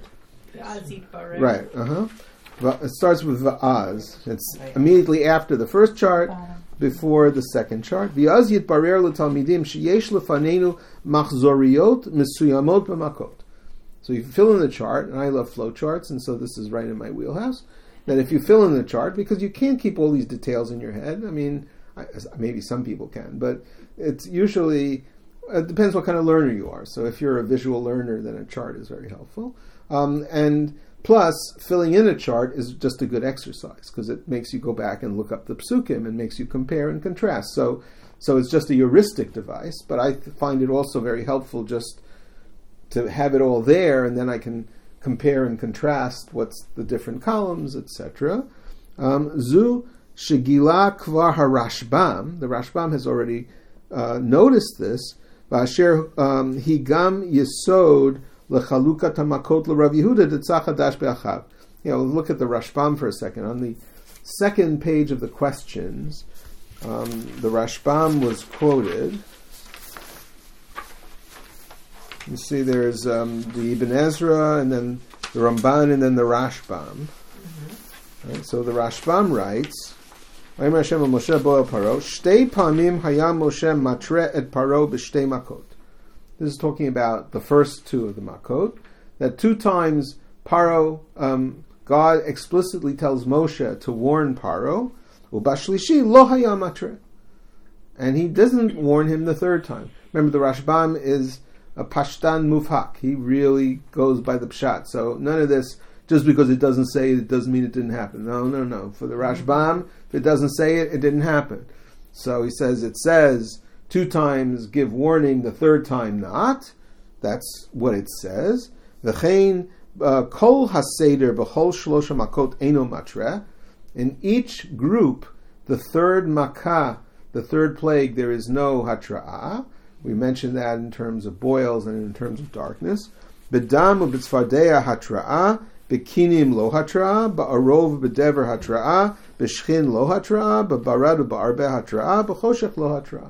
Right. Uh huh. It starts with Va'az. It's immediately after the first chart, before the second chart. V'az yitbarer l'talmidim sheyesh lefanenu machzoriot mesuyamot b'makot. So you fill in the chart, and I love flow charts, and so this is right in my wheelhouse. That if you fill in the chart, because you can't keep all these details in your head. I mean, I, maybe some people can, but it's usually, it depends what kind of learner you are. So if you're a visual learner, then a chart is very helpful. Um, and plus, filling in a chart is just a good exercise, because it makes you go back and look up the psukim and makes you compare and contrast. So, so it's just a heuristic device, but I find it also very helpful just to have it all there, and then I can compare and contrast what's the different columns, et cetera. Um, Zu shegila kvar harashbam. The Rashbam has already uh, noticed this. V'asher higam yesod lechalukat hamakot l'Rav Yehuda detzach hadash be'achav. You know, look at the Rashbam for a second. On the second page of the questions, um, the Rashbam was quoted. You see, there's um, the Ibn Ezra, and then the Ramban, and then the Rashbam. Mm-hmm. Right, so the Rashbam writes, "Vaymer Hashem el Moshe bo el Paro, shtei pamim hayam Moshe matre et Paro b'shtei makot." This is talking about the first two of the makot. That two times Paro, um, God explicitly tells Moshe to warn Paro, u'bashlishi lo hayam matre, and he doesn't warn him the third time. Remember, the Rashbam is a pashtan mufhak. He really goes by the pshat. So none of this, just because it doesn't say it, it doesn't mean it didn't happen. No, no, no. For the Rashbam, if it doesn't say it, it didn't happen. So he says, it says two times give warning, the third time not. That's what it says. V'chein kol haseder b'chol shlosha makot eno matre. In each group, the third makah, the third plague, there is no hatra'ah. We mentioned that in terms of boils and in terms of darkness. B'dam u'b'tzfardeya hatra'ah, b'kinim lo hatra'ah, ba'arov b'dever hatra'ah, b'shchin lo hatra'ah, b'barad u'ba'arbe hatra'ah, b'choshech lo hatra'ah.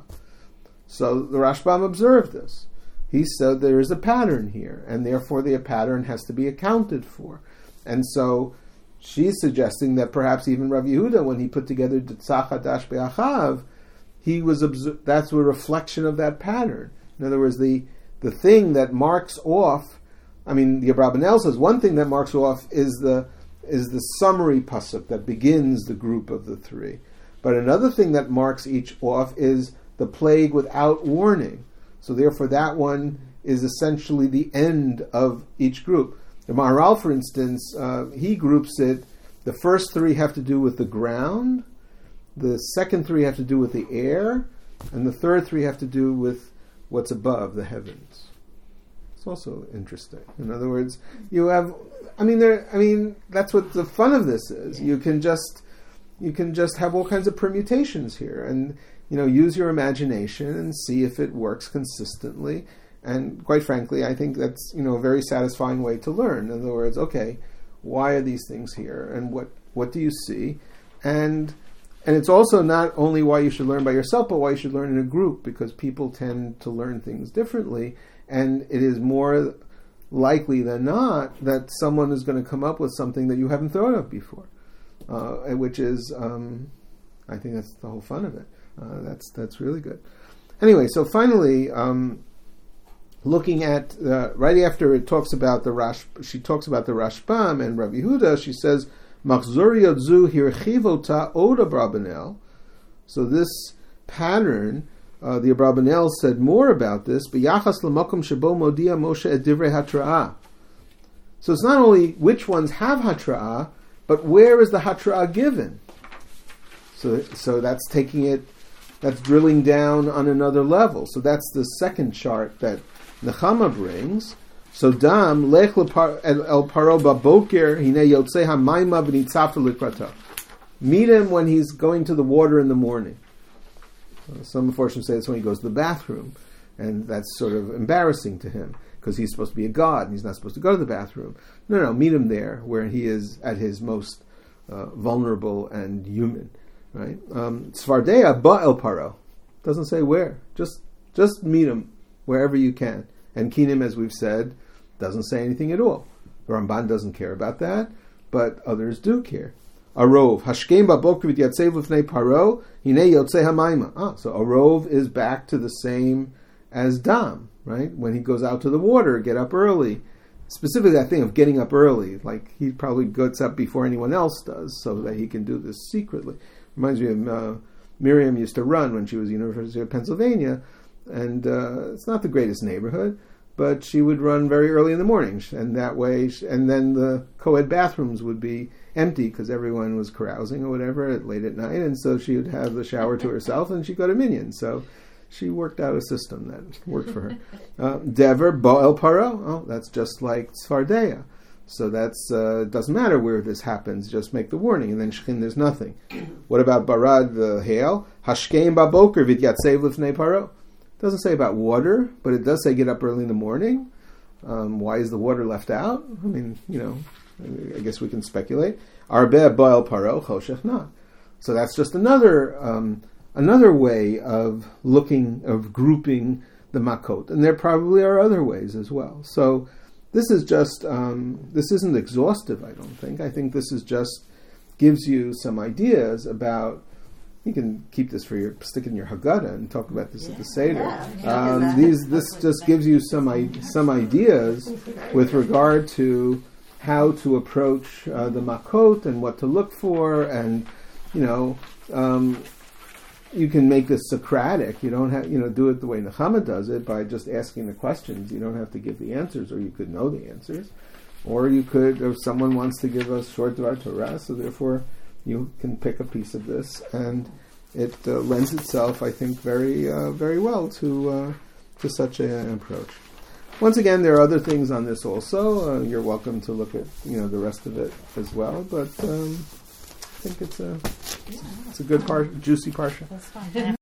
So the Rashbam observed this. He said there is a pattern here, and therefore the pattern has to be accounted for. And so she's suggesting that perhaps even Rav Yehuda, when he put together Tzach Hadash Be'achav, he was observ- that's a reflection of that pattern. In other words, the the thing that marks off, I mean, the Abrabanel says one thing that marks off is the is the summary pasuk that begins the group of the three. But another thing that marks each off is the plague without warning. So therefore that one is essentially the end of each group. The Maharal, for instance, uh, he groups it, the first three have to do with the ground, the second three have to do with the air, and the third three have to do with what's above, the heavens. It's also interesting. In other words, you have, I mean, there. I mean, that's what the fun of this is. You can just, you can just have all kinds of permutations here, and you know, use your imagination and see if it works consistently. And quite frankly, I think that's, you know, a very satisfying way to learn. In other words, okay, why are these things here, and what what do you see, and And it's also not only why you should learn by yourself, but why you should learn in a group, because people tend to learn things differently, and it is more likely than not that someone is going to come up with something that you haven't thought of before, uh, which is, um, I think that's the whole fun of it. Uh, that's that's really good. Anyway, so finally, um, looking at uh, right after it talks about the Rash, she talks about the Rashbam and Rav Yehuda. She says, "Machzoriyot zu hirchivota oda Abrabanel." So this pattern, uh, the Abrabanel said more about this. B'yachas l'makom shebo modia Moshe et divrei hatra'ah. So it's not only which ones have hatra'ah, but where is the hatra'ah given? So, so that's taking it, that's drilling down on another level. So that's the second chart that Nechama brings. So dam lech el paro baboker hine yotzei hamayma v'nitzafer likrata. Meet him when he's going to the water in the morning. Uh, some unfortunately say it's when he goes to the bathroom, and that's sort of embarrassing to him because he's supposed to be a god and he's not supposed to go to the bathroom. No, no, meet him there where he is at his most uh, vulnerable and human. Right? Um, Tzvardeya ba el paro. Doesn't say where. Just just meet him wherever you can. And kinim, as we've said, doesn't say anything at all. The Ramban doesn't care about that, but others do care. Arov. Hashkem baboker v'yatzev lifnei paro hine yotzei hamayma. Ah, so Arov is back to the same as Dam, right? When he goes out to the water, get up early. Specifically that thing of getting up early, like he probably gets up before anyone else does so that he can do this secretly. Reminds me of uh, Miriam used to run when she was at the University of Pennsylvania, and uh, it's not the greatest neighborhood, but she would run very early in the morning, and that way, she, and then the co-ed bathrooms would be empty because everyone was carousing or whatever at late at night, and so she would have the shower to herself, and she'd go to Minyan. So she worked out a system that worked for her. Uh, Dever Bo'el Paro, oh, that's just like Tzvardeya. So that's uh, doesn't matter where this happens. Just make the warning, and then shchin, there's nothing. What about barad the hail? Hashkeim baboker v'yatzev lifnei paro. Doesn't say about water, but it does say get up early in the morning. Um, why is the water left out? I mean, you know, I guess we can speculate. Arbeh ba'el paro choshech not. So that's just another um, another way of looking of grouping the makot, and there probably are other ways as well. So. This is just, um, this isn't exhaustive, I don't think. I think this is just, gives you some ideas about, you can keep this for your, stick in your Haggadah and talk about this yeah. at the Seder. Yeah. Um, these, this just gives you some, I, some ideas with regard to how to approach uh, the Makot and what to look for, and, you know, um, you can make this Socratic. You don't have, you know, do it the way Nechama does it by just asking the questions. You don't have to give the answers, or you could know the answers, or you could, if someone wants to give us short Dvar Torah, so therefore you can pick a piece of this, and it uh, lends itself, I think, very, uh, very well to uh, to such a, an approach. Once again, there are other things on this also. Uh, you're welcome to look at, you know, the rest of it as well, but. Um, I think it's a it's a good part, juicy parsha. That's fine.